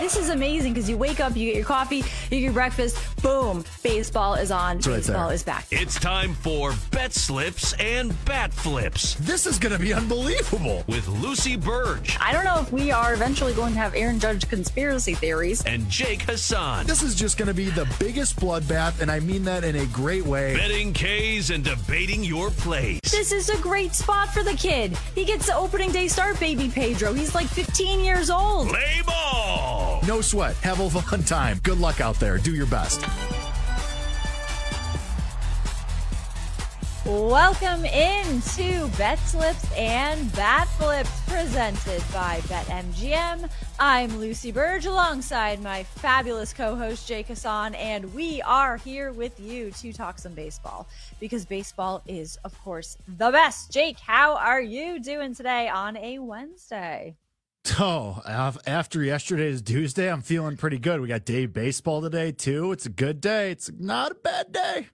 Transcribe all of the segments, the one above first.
This is amazing because you wake up, you get your coffee, you get your breakfast, boom, baseball is on, baseball is back. It's time for Bet Slips and Bat Flips. This is going to be unbelievable. With Lucy Burge. I don't know if we are eventually going to have Aaron Judge conspiracy theories. And Jake Hassan. This is just going to be the biggest bloodbath, and I mean that in a great way. Betting K's and debating your plays. This is a great spot for the kid. He gets the opening day start, baby Pedro. He's like 15 years old. Play ball. No sweat. Have a fun time. Good luck out there. Do your best. Welcome into Bet Slips and Bat Flips presented by BetMGM. I'm Lucy Burge alongside my fabulous co-host Jake Hassan, and we are here with you to talk some baseball because baseball is, of course, the best. Jake, how are you doing today on a Wednesday? Oh, after yesterday's Tuesday, I'm feeling pretty good. We got Dave Baseball today, too. It's a good day. It's not a bad day.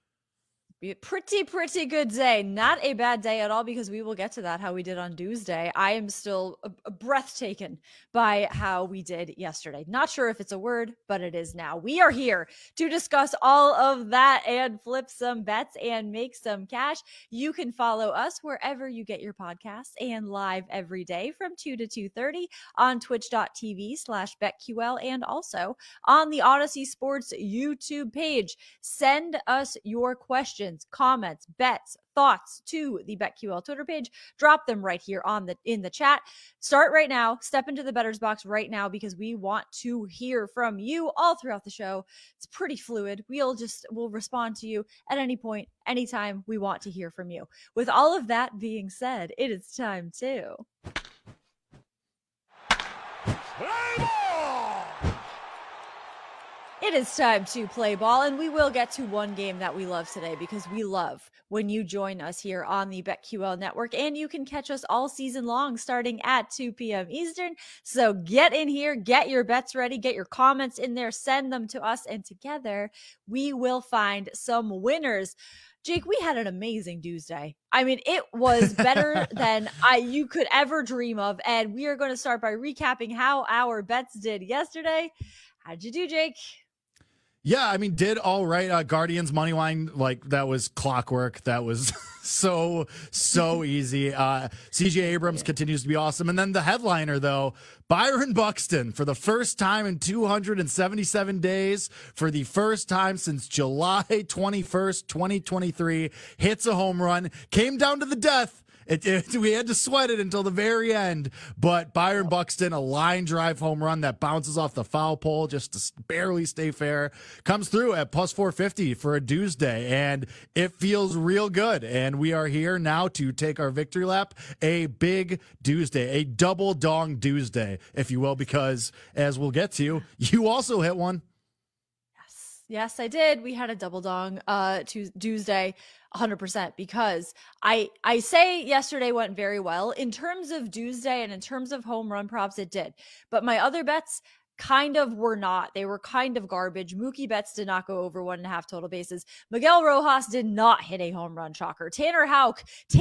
Pretty good day. Not a bad day at all, because we will get to that, how we did on Tuesday. I am still breathtaken by how we did yesterday. Not sure if it's a word, but it is now. We are here to discuss all of that and flip some bets and make some cash. You can follow us wherever you get your podcasts and live every day from 2 to 2:30 on twitch.tv/BetQL and also on the Odyssey Sports YouTube page. Send us your questions, comments, bets, thoughts to the BetQL Twitter page. Drop them right here in the chat. Start right now. Step into the bettor's box right now, because we want to hear from you all throughout the show. It's pretty fluid. We'll respond to you at any point, anytime we want to hear from you. With all of that being said, it is time to It is time to play ball, and we will get to one game that we love today, because we love when you join us here on the BetQL network, and you can catch us all season long starting at 2 p.m. Eastern. So get in here, get your bets ready, get your comments in there, send them to us, and together we will find some winners. Jake, we had an amazing Tuesday. I mean, it was better than you could ever dream of, and we are going to start by recapping how our bets did yesterday. How'd you do, Jake? Yeah, I mean, did all right. Guardians money line, like, that was clockwork. That was so easy. CJ Abrams continues to be awesome. And then the headliner, though, Byron Buxton, for the first time in 277 days, for the first time since July 21st, 2023, hits a home run, came down to the death. We had to sweat it until the very end, but Byron Buxton, a line drive home run that bounces off the foul pole just to barely stay fair, comes through at plus 450 for a Tuesday, and it feels real good. And we are here now to take our victory lap, a big Tuesday, a double dong Tuesday, if you will, because as we'll get to, you also hit one. Yes, I did. We had a double dong Tuesday, 100%, because I say yesterday went very well. In terms of Tuesday and in terms of home run props, it did. But my other bets kind of were not. They were kind of garbage. Mookie Betts did not go over 1.5 total bases. Miguel Rojas did not hit a home run, shocker. Tanner Houck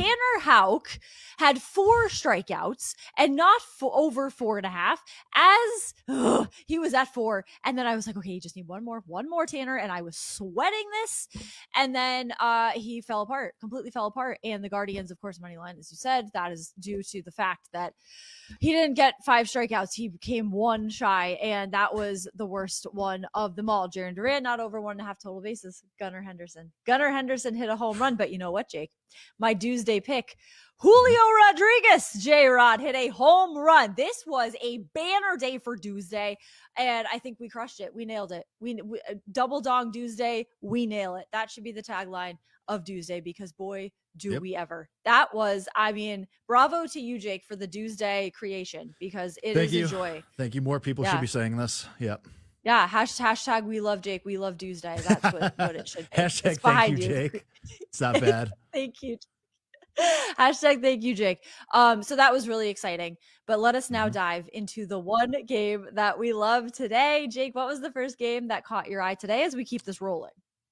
had 4 strikeouts and not over 4.5, as he was at 4. And then I was like, okay, you just need one more Tanner. And I was sweating this. And then he completely fell apart. And the Guardians, of course, money line, as you said, that is due to the fact that he didn't get 5 strikeouts. He became 1 shy, and that was the worst one of them all. Jarren Duran, not over 1.5 total bases. Gunnar Henderson hit a home run, but you know what, Jake? My Tuesday pick, Julio Rodriguez, J-Rod, hit a home run. This was a banner day for Tuesday, and I think we crushed it. We nailed it. We double dong Tuesday, we nail it. That should be the tagline of Tuesday, because boy, do we ever. That was, I mean, bravo to you, Jake, for the Tuesday creation, because it is a joy. Thank you. More people should be saying this. Yep. Yeah. Hashtag we love Jake. We love Tuesday. That's what it should be. Hashtag thank you, Jake. It's not bad. Thank you. Hashtag thank you, Jake. So that was really exciting. But let us now dive into the one game that we love today. Jake, what was the first game that caught your eye today as we keep this rolling?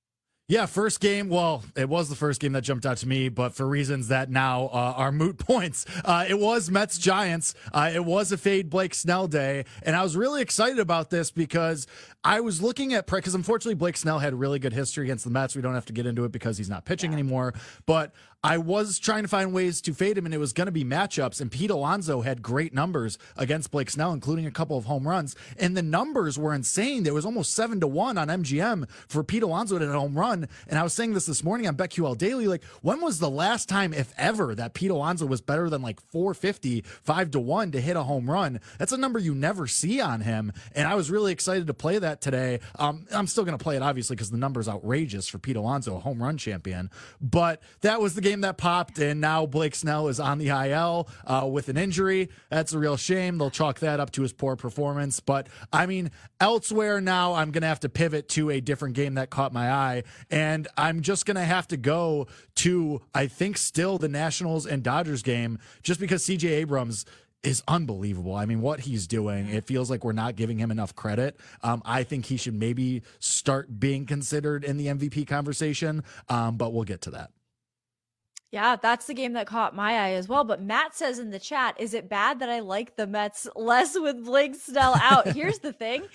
Yeah, first game. Well, it was the first game that jumped out to me, but for reasons that now are moot points. It was Mets Giants. It was a fade Blake Snell day, and I was really excited about this because I was looking at because unfortunately Blake Snell had really good history against the Mets. We don't have to get into it because he's not pitching anymore, but I was trying to find ways to fade him, and it was going to be matchups. And Pete Alonso had great numbers against Blake Snell, including a couple of home runs. And the numbers were insane. There was almost 7-1 on MGM for Pete Alonso to hit a home run. And I was saying this morning on BetQL Daily. Like, when was the last time, if ever, that Pete Alonso was better than like 450, 5-1 to hit a home run? That's a number you never see on him. And I was really excited to play that today. I'm still going to play it, obviously, because the number's outrageous for Pete Alonso, a home run champion. But that was the game that popped, and now Blake Snell is on the IL with an injury. That's a real shame. They'll chalk that up to his poor performance. But, I mean, elsewhere now, I'm going to have to pivot to a different game that caught my eye, and I'm just going to have to go to, I think, still the Nationals and Dodgers game, just because CJ Abrams is unbelievable. I mean, what he's doing, it feels like we're not giving him enough credit. I think he should maybe start being considered in the MVP conversation, but we'll get to that. Yeah, that's the game that caught my eye as well. But Matt says in the chat, is it bad that I like the Mets less with Blake Snell out? Here's the thing.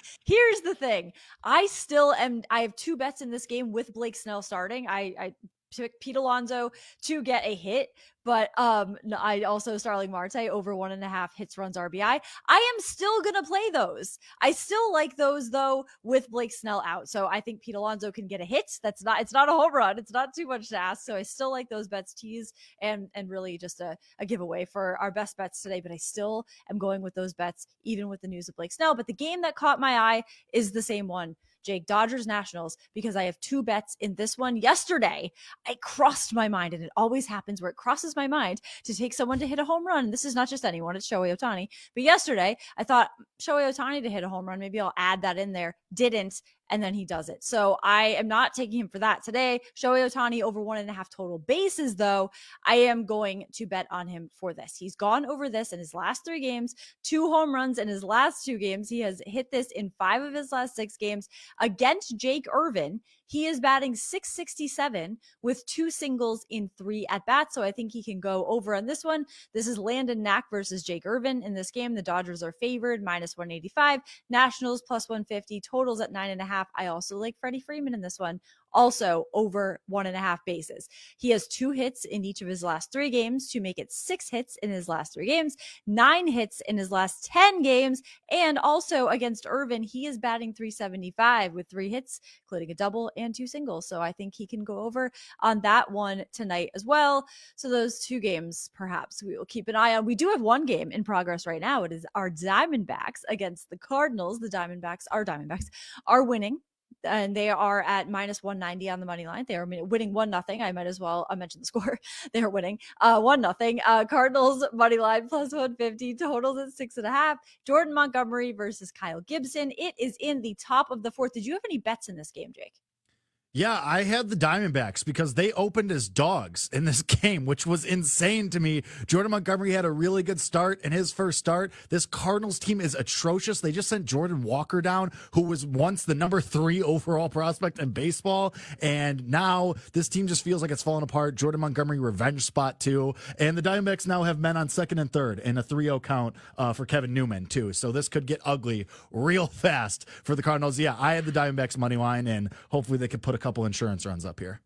I have two bets in this game with Blake Snell starting. I picked Pete Alonso to get a hit, but I also Starling Marte over 1.5 hits, runs, RBI. I am still gonna play those. I still like those though with Blake Snell out. So I think Pete Alonso can get a hit. It's not a home run. It's not too much to ask. So I still like those bets teased and really just a giveaway for our best bets today. But I still am going with those bets even with the news of Blake Snell. But the game that caught my eye is the same one. Jake, Dodgers Nationals, because I have two bets in this one. Yesterday, I crossed my mind, and it always happens where it crosses my mind to take someone to hit a home run. This is not just anyone, it's Shohei Ohtani. But yesterday, I thought Shohei Ohtani to hit a home run. Maybe I'll add that in there. Didn't. And then he does it. So I am not taking him for that today. Shohei Ohtani over 1.5 total bases, though. I am going to bet on him for this. He's gone over this in his last 3 games, 2 home runs in his last 2 games. He has hit this in 5 of his last 6 games against Jake Irvin. He is batting .667 with 2 singles in 3 at-bats, so I think he can go over on this one. This is Landon Knack versus Jake Irvin. In this game, the Dodgers are favored, -185. Nationals, +150. Totals at 9.5. I also like Freddie Freeman in this one. Also over 1.5 bases. He has 2 hits in each of his last 3 games to make it 6 hits in his last 3 games, 9 hits in his last 10 games, and also against Irvin, he is batting .375 with 3 hits, including a double and 2 singles. So I think he can go over on that one tonight as well. So those 2 games, perhaps we will keep an eye on. We do have one game in progress right now. It is our Diamondbacks against the Cardinals. The Diamondbacks are winning, and they are at -190 on the money line. They are winning 1-0. I might as well mention the score. They are winning 1-0. Cardinals money line +150. Totals at 6.5. Jordan Montgomery versus Kyle Gibson. It is in the top of the 4th. Did you have any bets in this game, Jake? Yeah, I had the Diamondbacks because they opened as dogs in this game, which was insane to me. Jordan Montgomery had a really good start in his first start. This Cardinals team is atrocious. They just sent Jordan Walker down, who was once the number 3 overall prospect in baseball. And now this team just feels like it's falling apart. Jordan Montgomery revenge spot too. And the Diamondbacks now have men on second and third in a 3-0 count for Kevin Newman too. So this could get ugly real fast for the Cardinals. Yeah, I had the Diamondbacks money line, and hopefully they could put a couple insurance runs up here.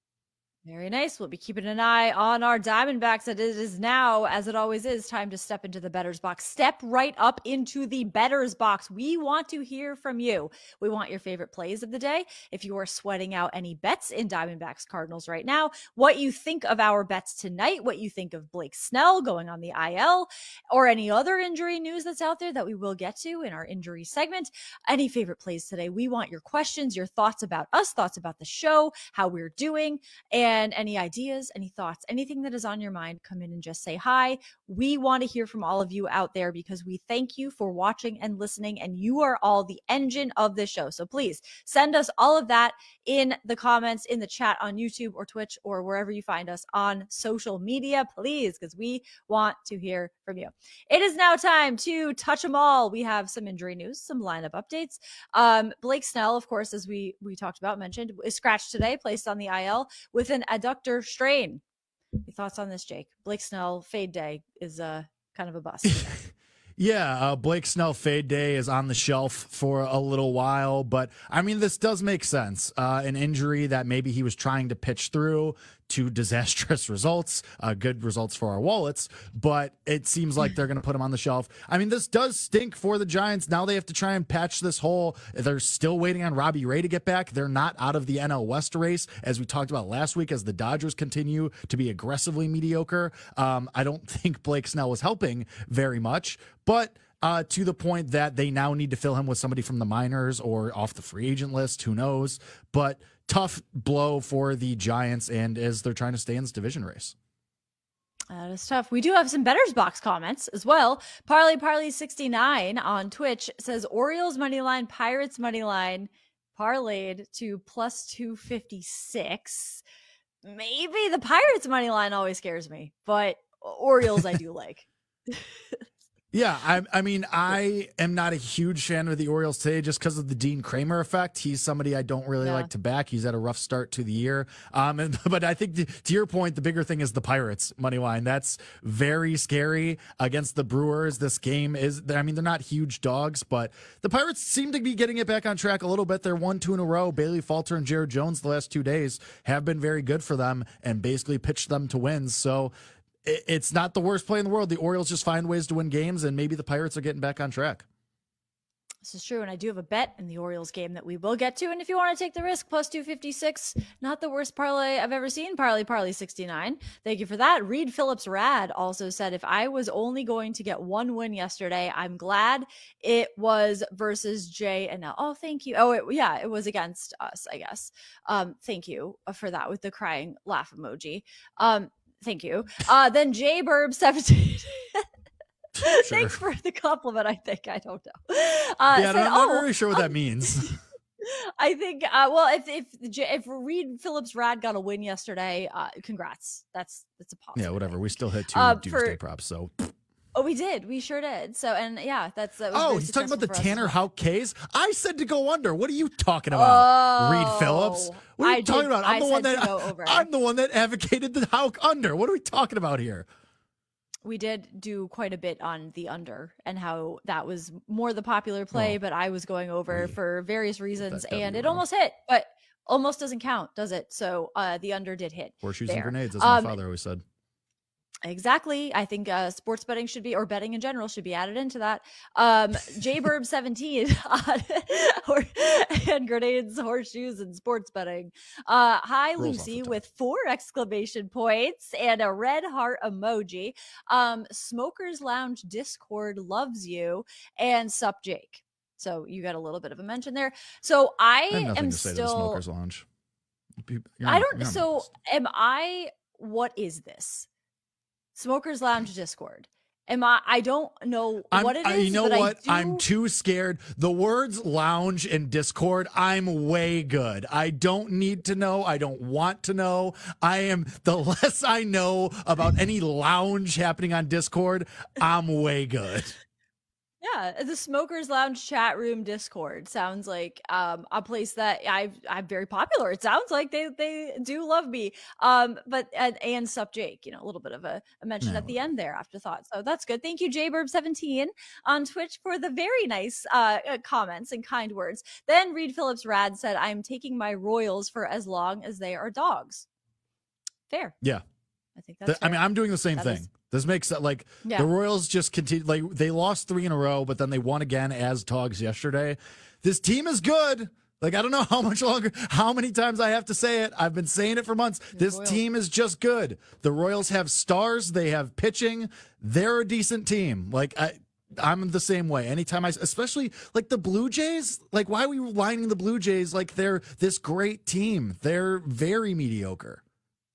Very nice. We'll be keeping an eye on our Diamondbacks. It is now, as it always is, time to step into the bettor's box. Step right up into the bettor's box. We want to hear from you. We want your favorite plays of the day. If you are sweating out any bets in Diamondbacks Cardinals right now, what you think of our bets tonight, what you think of Blake Snell going on the IL, or any other injury news that's out there that we will get to in our injury segment. Any favorite plays today. We want your questions, your thoughts about us, thoughts about the show, how we're doing, and And any ideas, any thoughts, anything that is on your mind, come in and just say hi. We want to hear from all of you out there because we thank you for watching and listening, and you are all the engine of this show. So please send us all of that in the comments, in the chat on YouTube or Twitch or wherever you find us on social media, please, because we want to hear from you. It is now time to touch them all. We have some injury news, some lineup updates. Blake Snell, of course, as we talked about, mentioned, is scratched today, placed on the IL with an adductor strain. Your thoughts on this, Jake? Blake Snell fade day is kind of a bust. Yeah, Blake Snell fade day is on the shelf for a little while, but I mean, this does make sense. An injury that maybe he was trying to pitch through to disastrous results, good results for our wallets, but it seems like they're going to put him on the shelf. I mean, this does stink for the Giants. Now they have to try and patch this hole. They're still waiting on Robbie Ray to get back. They're not out of the NL West race, as we talked about last week, as the Dodgers continue to be aggressively mediocre. I don't think Blake Snell was helping very much, but to the point that they now need to fill him with somebody from the minors or off the free agent list. Who knows? But tough blow for the Giants, and as they're trying to stay in this division race. That is tough. We do have some Better's Box comments as well. Parley69 on Twitch says Orioles money line, Pirates money line parlayed to plus 256. Maybe the Pirates money line always scares me, but Orioles I do like. Yeah, I mean, I am not a huge fan of the Orioles today just because of the Dean Kramer effect. He's somebody I don't really like to back. He's had a rough start to the year. But I think to your point, the bigger thing is the Pirates money line. That's very scary against the Brewers. This game is, I mean, they're not huge dogs, but the Pirates seem to be getting it back on track a little bit. They're 1-2 in a row. Bailey Falter and Jared Jones the last 2 days have been very good for them and basically pitched them to wins. So it's not the worst play in the world. The Orioles just find ways to win games, and maybe the Pirates are getting back on track. This is true, and I do have a bet in the Orioles game that we will get to, and if you want to take the risk, plus 256, not the worst parlay I've ever seen. Parley 69. Thank you for that. Reed Phillips Rad also said, if I was only going to get one win yesterday, I'm glad it was versus J and L. Oh, thank you. Oh, it was against us, I guess. Thank you for that with the crying laugh emoji. Thank you. Then Jburb17. Sure. Thanks for the compliment, I think. I don't know. I'm not really sure what that means. I think, well, if Reed Phillips Rad got a win yesterday, congrats. That's a positive. Yeah, whatever. We still hit 2 Doomsday props, so... Oh, we did. We sure did. So, and yeah, that was he's talking about the Tanner Houck K's. I said to go under. What are you talking about, Reed Phillips? What are you talking about? I'm the one that advocated the Houck under. What are we talking about here? We did do quite a bit on the under and how that was more the popular play, but I was going over for various reasons, and it almost hit, but almost doesn't count, does it? So the under did hit. Horseshoes and grenades, as my father always said. Exactly. I think sports betting should be, or betting in general should be added into that. Jburb17 and grenades, horseshoes, and sports betting. Hi, Lucy, with 4 exclamation points and a red heart emoji. Smokers Lounge Discord loves you, and sup Jake. So you got a little bit of a mention there. So I have nothing am to say to still. the Smokers Lounge. Am I? What is this? Smokers Lounge Discord. I don't know what it is. You know what? I'm too scared. The words lounge and Discord, I'm way good. I don't need to know. I don't want to know. The less I know about any lounge happening on Discord, I'm way good. Yeah, the Smokers Lounge chat room Discord sounds like a place that I'm very popular. It sounds like they do love me. But and sup Jake, a little bit of a mention at the end there, afterthought. So that's good. Thank you, Jburb17 on Twitch for the very nice comments and kind words. Then Reed Phillips Rad said, "I'm taking my Royals for as long as they are dogs." Fair. Yeah. I think that's fair. I mean, I'm doing the same thing. This makes it the Royals just continue. Like, they lost 3 in a row, but then they won again as dogs yesterday. This team is good. Like, I don't know how much longer, how many times I have to say it. I've been saying it for months. This team is just good. The Royals have stars. They have pitching. They're a decent team. Like, I'm the same way. Anytime especially like the Blue Jays, like, why are we lining the Blue Jays like they're this great team? They're very mediocre.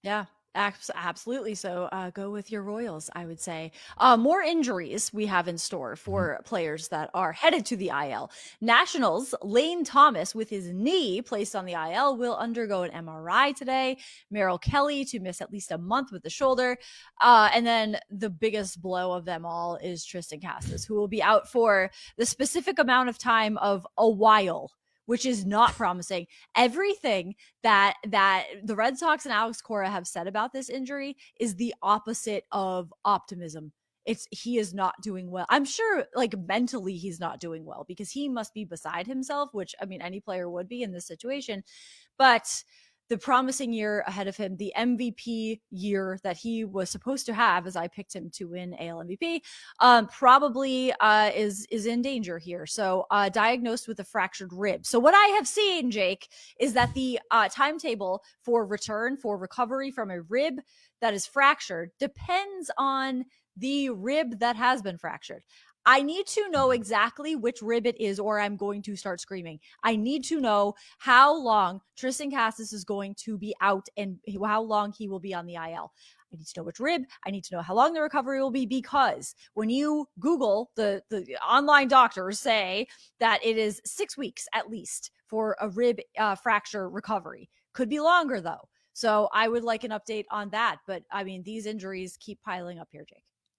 Yeah, absolutely. So go with your Royals, I would say. More injuries we have in store Mhm. for players that are headed to the IL. Nationals, Lane Thomas with his knee placed on the IL will undergo an MRI today. Merrill Kelly to miss at least a month with the shoulder. And then the biggest blow of them all is Tristan Cassis, who will be out for the specific amount of time of a while, which is not promising. Everything that the Red Sox and Alex Cora have said about this injury is the opposite of optimism. It's he is not doing well. I'm sure like mentally he's not doing well because he must be beside himself, which I mean any player would be in this situation. But the promising year ahead of him, the MVP year that he was supposed to have, as I picked him to win AL MVP, probably is in danger here. So diagnosed with a fractured rib. So what I have seen, Jake, is that the timetable for return for recovery from a rib that is fractured depends on the rib that has been fractured. I need to know exactly which rib it is, or I'm going to start screaming. I need to know how long Tristan Cassis is going to be out and how long he will be on the IL. I need to know which rib. I need to know how long the recovery will be, because when you Google, the online doctors say that it is 6 weeks at least for a rib fracture recovery. Could be longer though. So I would like an update on that. But I mean, these injuries keep piling up here, Jake.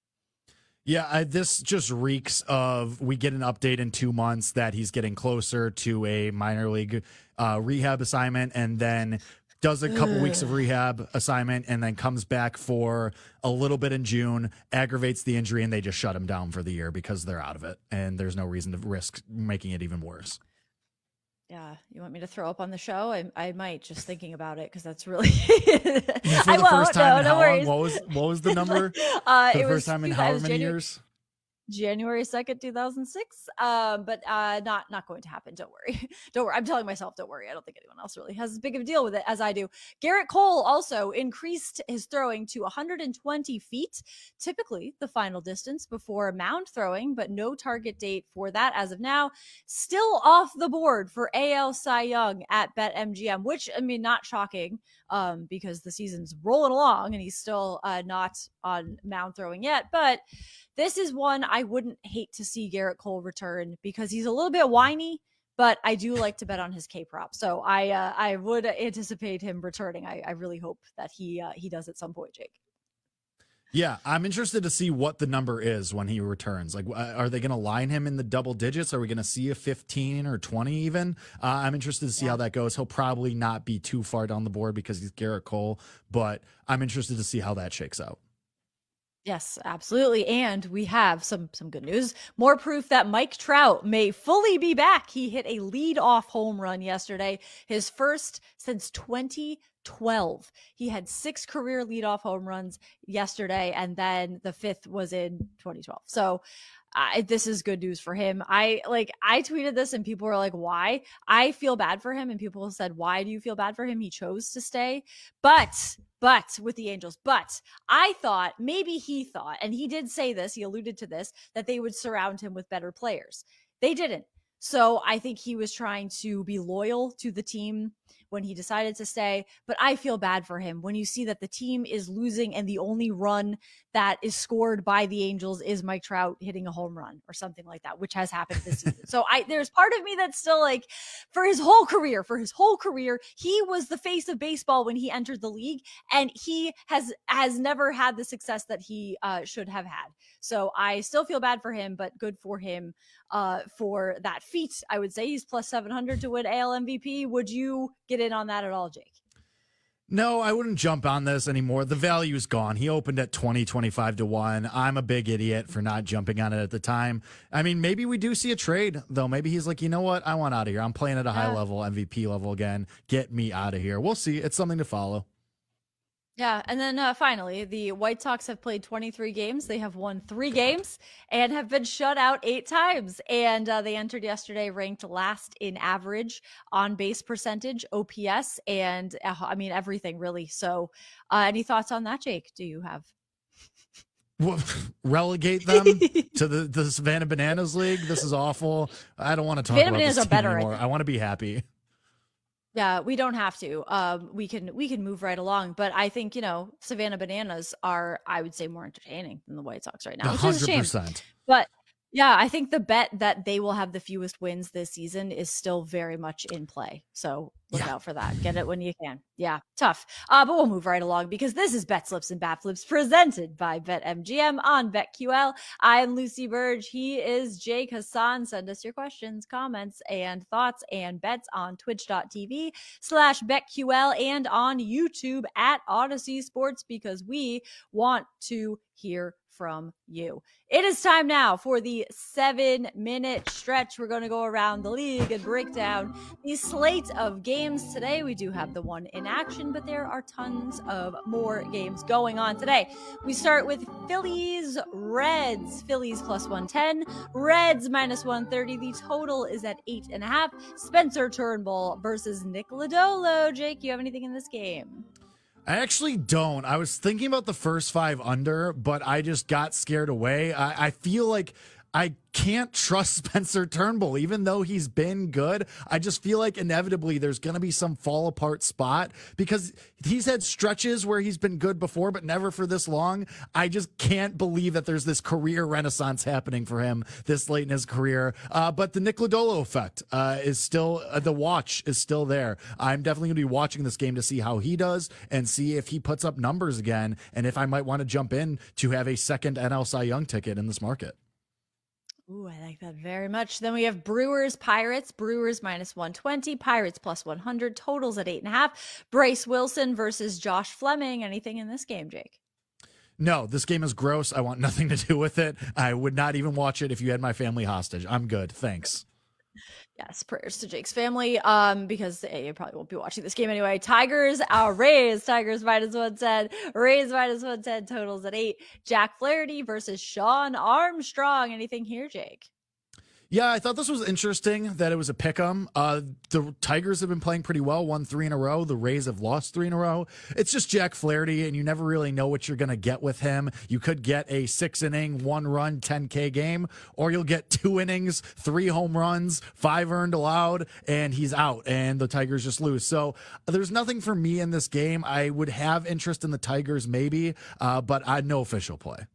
Yeah, this just reeks of we get an update in 2 months that he's getting closer to a minor league rehab assignment, and then does a couple weeks of rehab assignment and then comes back for a little bit in June, aggravates the injury, and they just shut him down for the year because they're out of it. And there's no reason to risk making it even worse. Yeah, you want me to throw up on the show? I might, just thinking about it, because that's really. For I the won't. first time No, in no how worries. long? What was the number? For the first time in how many years? January 2nd, 2006. But not going to happen. Don't worry. Don't worry. I'm telling myself, don't worry. I don't think anyone else really has as big of a deal with it as I do. Garrett Cole also increased his throwing to 120 feet, typically the final distance before mound throwing, but no target date for that as of now. Still off the board for AL Cy Young at BetMGM, which, I mean, not shocking, because the season's rolling along and he's still not on mound throwing yet. But this is one I wouldn't hate to see Garrett Cole return, because he's a little bit whiny, but I do like to bet on his K prop. So I would anticipate him returning. I really hope that he does at some point, Jake. Yeah, I'm interested to see what the number is when he returns. Like, are they going to line him in the double digits? Are we going to see a 15 or 20 even? I'm interested to see how that goes. He'll probably not be too far down the board because he's Garrett Cole, but I'm interested to see how that shakes out. Yes, absolutely. And we have some good news. More proof that Mike Trout may fully be back. He hit a lead-off home run yesterday, his first since 2012. He had 6 career leadoff home runs yesterday, and then the 5th was in 2012. So this is good news for him. I tweeted this and people were like, why? I feel bad for him. And people said, why do you feel bad for him? He chose to stay. But with the Angels, but I thought maybe he thought, and he did say this, he alluded to this, that they would surround him with better players. They didn't. So I think he was trying to be loyal to the team when he decided to stay. But I feel bad for him when you see that the team is losing and the only run that is scored by the Angels is Mike Trout hitting a home run or something like that, which has happened this season. So there's part of me that's still like, for his whole career, he was the face of baseball when he entered the league, and he has never had the success that he should have had. So I still feel bad for him, but good for him for that feat. I would say he's plus 700 to win AL MVP. Would you get in on that at all, Jake? No, I wouldn't jump on this anymore. The value's gone. He opened at 25 to 1. I'm a big idiot for not jumping on it at the time. I mean, maybe we do see a trade, though. Maybe he's like, you know what? I want out of here. I'm playing at a high level, MVP level again. Get me out of here. We'll see. It's something to follow. Yeah, and then finally, the White Sox have played 23 games. They have won 3 games and have been shut out 8 times. And they entered yesterday ranked last in average, on base percentage, OPS, and I mean, everything really. So any thoughts on that, Jake? Do you have? Relegate them to the Savannah Bananas League? This is awful. I don't want to talk about this team anymore. I want to be happy. Yeah, we don't have to. We can move right along, but I think Savannah Bananas are, I would say, more entertaining than the White Sox right A now, which is a hundred shame. percent. But yeah, I think the bet that they will have the fewest wins this season is still very much in play. So look Yeah. out for that. Get it when you can. Yeah, tough. But we'll move right along because this is Bet Slips and Bat Flips presented by BetMGM on BetQL. I am Lucy Burge. He is Jake Hassan. Send us your questions, comments, and thoughts and bets on twitch.tv/BetQL and on YouTube at Odyssey Sports because we want to hear from you. It is time now for the 7-minute stretch. We're going to go around the league and break down the slate of games today. We do have the one in action, but there are tons of more games going on today. We start with Phillies Reds. Phillies plus 110, Reds minus 130. The total is at 8.5. Spencer Turnbull versus Nick Lodolo. Jake, you have anything in this game? I actually don't. I was thinking about the first 5 under, but I just got scared away. I feel like I can't trust Spencer Turnbull, even though he's been good. I just feel like inevitably there's going to be some fall apart spot because he's had stretches where he's been good before, but never for this long. I just can't believe that there's this career renaissance happening for him this late in his career. But the Nick Lodolo effect is still, the watch is still there. I'm definitely going to be watching this game to see how he does and see if he puts up numbers again and if I might want to jump in to have a second NL Cy Young ticket in this market. Ooh, I like that very much. Then we have Brewers, Pirates. Brewers minus 120, Pirates plus 100, totals at 8.5. Bryce Wilson versus Josh Fleming. Anything in this game, Jake? No, this game is gross. I want nothing to do with it. I would not even watch it if you had my family hostage. I'm good. Thanks. Yes, prayers to Jake's family. Because you probably won't be watching this game anyway. Tigers, Rays. Tigers minus 110, Rays minus 110, totals at 8. Jack Flaherty versus Sean Armstrong. Anything here, Jake? Yeah, I thought this was interesting that it was a pick 'em. The Tigers have been playing pretty well, won 3 in a row. The Rays have lost 3 in a row. It's just Jack Flaherty, and you never really know what you're going to get with him. You could get a 6-inning, 1-run, 10K game, or you'll get 2 innings, 3 home runs, 5 earned allowed, and he's out, and the Tigers just lose. So there's nothing for me in this game. I would have interest in the Tigers maybe, but no official play.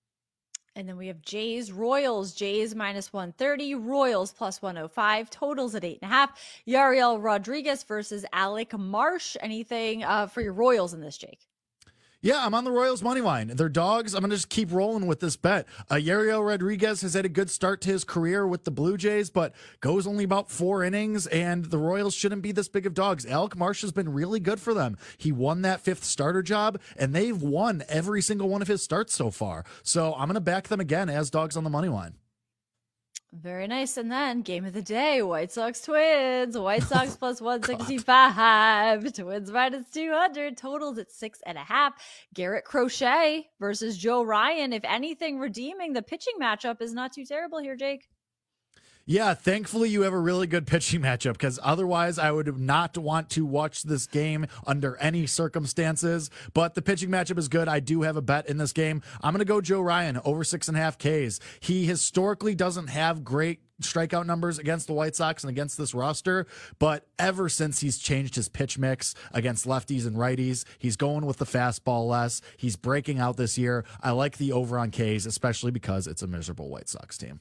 And then we have Jays, Royals. Jays minus 130, Royals plus 105, totals at 8.5. Yariel Rodriguez versus Alec Marsh. Anything for your Royals in this, Jake? Yeah, I'm on the Royals money line. They're dogs. I'm going to just keep rolling with this bet. Yariel Rodriguez has had a good start to his career with the Blue Jays, but goes only about 4 innings, and the Royals shouldn't be this big of dogs. Alec Marsh has been really good for them. He won that 5th starter job, and they've won every single one of his starts so far. So I'm going to back them again as dogs on the money line. Very nice. And then game of the day, White Sox Twins. White Sox plus 165, Twins minus 200, totals at 6.5. Garrett Crochet versus Joe Ryan. If anything, redeeming the pitching matchup is not too terrible here, Jake. Yeah, thankfully you have a really good pitching matchup because otherwise I would not want to watch this game under any circumstances. But the pitching matchup is good. I do have a bet in this game. I'm going to go Joe Ryan over 6.5 Ks. He historically doesn't have great strikeout numbers against the White Sox and against this roster, but ever since he's changed his pitch mix against lefties and righties, he's going with the fastball less. He's breaking out this year. I like the over on Ks, especially because it's a miserable White Sox team.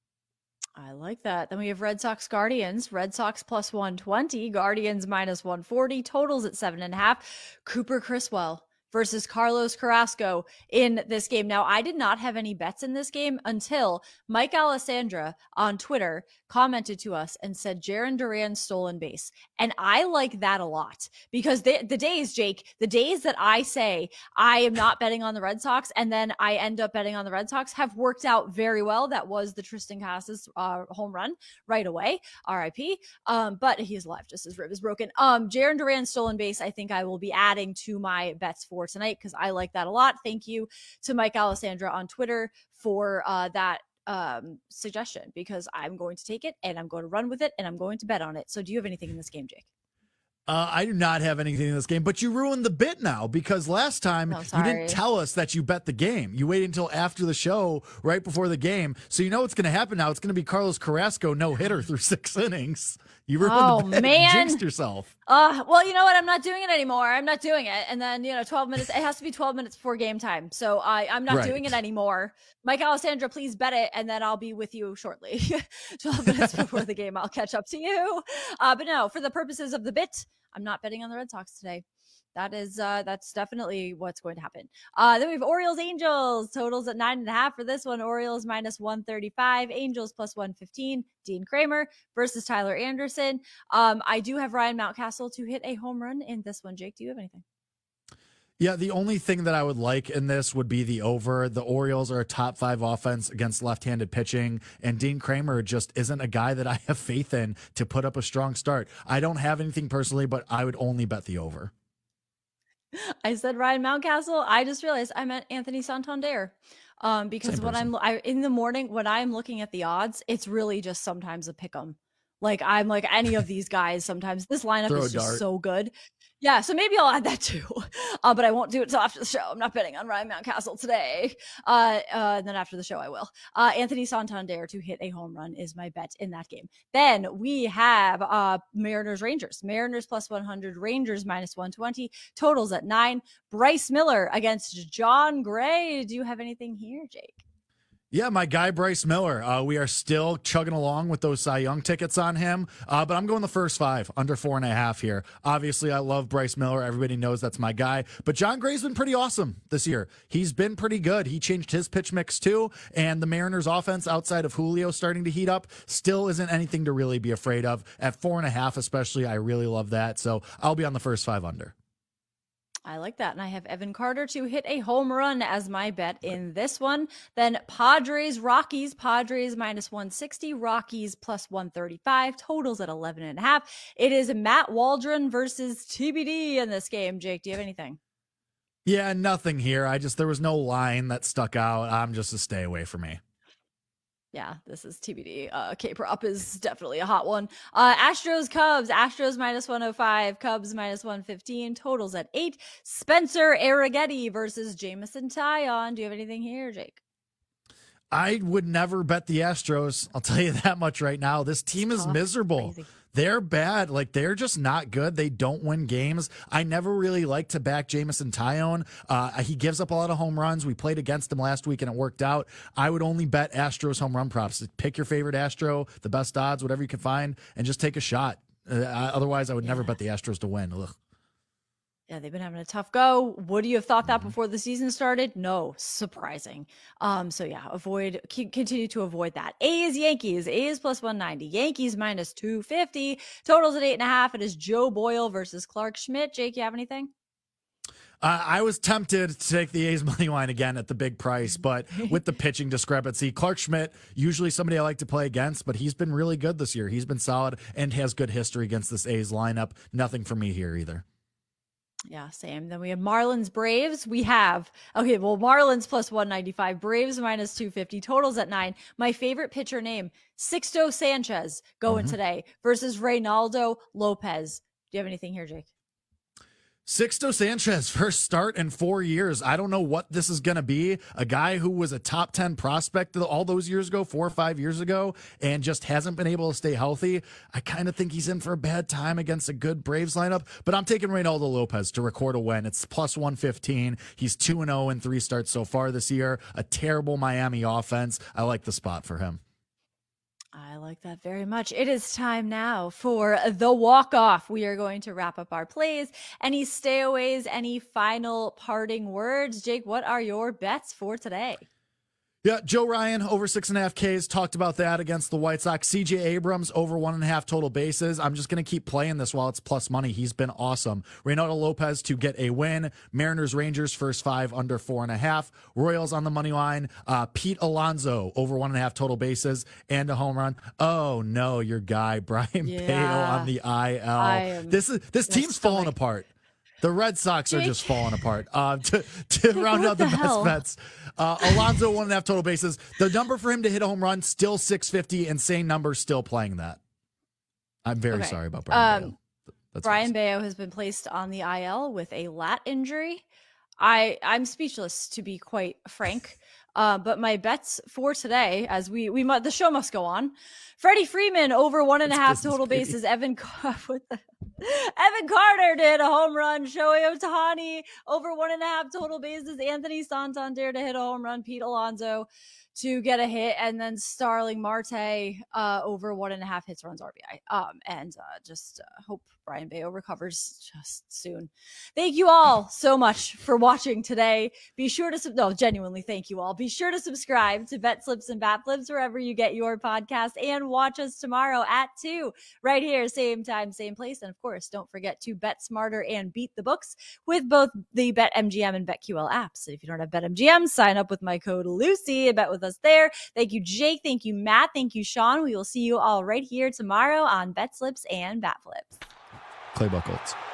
I like that. Then we have Red Sox Guardians. Red Sox plus 120, Guardians minus 140, totals at 7.5. Cooper Criswell versus Carlos Carrasco in this game. Now, I did not have any bets in this game until Mike Alessandra on Twitter commented to us and said Jarren Duran's stolen base. And I like that a lot because the days, Jake, the days that I say I am not betting on the Red Sox and then I end up betting on the Red Sox have worked out very well. That was the Tristan Casas home run right away. RIP. But he's alive, just his rib is broken. Jarren Duran's stolen base, I think I will be adding to my bets for tonight because I like that a lot. Thank you to Mike Alessandra on Twitter for that suggestion because I'm going to take it and I'm going to run with it and I'm going to bet on it. So do you have anything in this game, Jake? I do not have anything in this game, but you ruined the bit now because last time Oh, you sorry. didn't tell us that you bet the game. You waited until after the show, right before the game. So you know what's going to happen now. It's going to be Carlos Carrasco no-hitter through 6 innings. You ruined the bet. Man. You jinxed yourself. Well, you know what? I'm not doing it anymore. I'm not doing it. And then, 12 minutes, it has to be 12 minutes before game time. So I'm not doing it anymore. Mike Alessandra, please bet it. And then I'll be with you shortly. 12 minutes before the game, I'll catch up to you. But no, for the purposes of the bit, I'm not betting on the Red Sox today. That's definitely what's going to happen. Then we have Orioles Angels totals at 9.5 for this one. Orioles minus 135, Angels plus 115. Dean Kramer versus Tyler Anderson. I do have Ryan Mountcastle to hit a home run in this one. Jake, do you have anything? Yeah, the only thing that I would like in this would be the over. The Orioles are a top 5 offense against left-handed pitching, and Dean Kramer just isn't a guy that I have faith in to put up a strong start. I don't have anything personally, but I would only bet the over. I said Ryan Mountcastle. I just realized I meant Anthony Santander. Because when in the morning, when I'm looking at the odds, it's really just sometimes a pick 'em. Like I'm like any of these guys. Sometimes this lineup is just so good. Yeah, so maybe I'll add that too. But I won't do it till after the show. I'm not betting on Ryan Mountcastle today. And then after the show, I will. Anthony Santander to hit a home run is my bet in that game. Then we have Mariners Rangers. Mariners plus 100, Rangers minus 120. Totals at 9. Bryce Miller against John Gray. Do you have anything here, Jake? Yeah, my guy, Bryce Miller. We are still chugging along with those Cy Young tickets on him, but I'm going the first 5, under 4.5 here. Obviously, I love Bryce Miller. Everybody knows that's my guy, but John Gray's been pretty awesome this year. He's been pretty good. He changed his pitch mix too, and the Mariners offense outside of Julio starting to heat up still isn't anything to really be afraid of. At 4.5 especially, I really love that, so I'll be on the first 5 under. I like that. And I have Evan Carter to hit a home run as my bet in this one. Then Padres, Rockies, Padres minus 160, Rockies plus 135, totals at 11.5. It is Matt Waldron versus TBD in this game. Jake, do you have anything? Yeah, nothing here. There was no line that stuck out. I'm just a stay away from me. Yeah, this is TBD. K-Prop is definitely a hot one. Astros, Cubs. Astros minus 105. Cubs minus 115. Totals at 8. Spencer Arrighetti versus Jameson Taillon. Do you have anything here, Jake? I would never bet the Astros. I'll tell you that much right now. This team is miserable. Crazy. They're bad. Like, they're just not good. They don't win games. I never really liked to back Jameson Taillon. He gives up a lot of home runs. We played against him last week, and it worked out. I would only bet Astros home run props. Pick your favorite Astro, the best odds, whatever you can find, and just take a shot. Otherwise, I would never bet the Astros to win. Ugh. Yeah, they've been having a tough go. Would you have thought that before the season started? No, surprising. So yeah, continue to avoid that. A's, Yankees. A's plus 190. Yankees minus 250. Totals at 8.5. It is Joe Boyle versus Clark Schmidt. Jake, you have anything? I was tempted to take the A's money line again at the big price, but with the pitching discrepancy, Clark Schmidt, usually somebody I like to play against, but he's been really good this year. He's been solid and has good history against this A's lineup. Nothing for me here either. Yeah, same. Then we have Marlins, Braves. Marlins plus 195, Braves minus 250, totals at 9. My favorite pitcher name, Sixto Sanchez, going today versus Reynaldo Lopez. Do you have anything here, Jake? Sixto Sanchez, first start in 4 years. I don't know what this is going to be. A guy who was a top 10 prospect all those years ago, 4 or 5 years ago, and just hasn't been able to stay healthy. I kind of think he's in for a bad time against a good Braves lineup, but I'm taking Reynaldo Lopez to record a win. It's plus 115. He's 2-0 in 3 starts so far this year. A terrible Miami offense. I like the spot for him. I like that very much. It is time now for the walk-off. We are going to wrap up our plays. Any stayaways, any final parting words? Jake, what are your bets for today? Yeah, Joe Ryan over 6.5 Ks. Talked about that against the White Sox. CJ Abrams over 1.5 total bases. I'm just going to keep playing this while it's plus money. He's been awesome. Reynaldo Lopez to get a win. Mariners Rangers first 5 under 4.5. Royals on the money line. Pete Alonso over 1.5 total bases and a home run. Oh no, your guy Brian Pato on the IL. This team's falling apart. The Red Sox are just falling apart. To round out the best bets, Alonso 1.5 total bases. The number for him to hit a home run still 650. Insane number. Still playing that. I'm very sorry about Brian. Brian Bayo has been placed on the IL with a lat injury. I'm speechless, to be quite frank. But my bets for today, as the show must go on. Freddie Freeman over 1.5 total bases. Evan Carter did a home run. Shohei Ohtani over 1.5 total bases. Anthony Santander to hit a home run. Pete Alonso to get a hit, and then Starling Marte over 1.5 hits, runs, RBI. And just hope Brian Bayo recovers just soon. Thank you all so much for watching today. Be sure to genuinely thank you all. Be sure to subscribe to Bet Slips and Bat Flips wherever you get your podcast, and watch us tomorrow at 2 right here, same time, same place. And of course, don't forget to bet smarter and beat the books with both the BetMGM and BetQL apps. If you don't have BetMGM, sign up with my code Lucy and bet with us there. Thank you, Jake. Thank you, Matt. Thank you, Sean. We will see you all right here tomorrow on Bet Slips and Bat Flips. Clay Buchholz.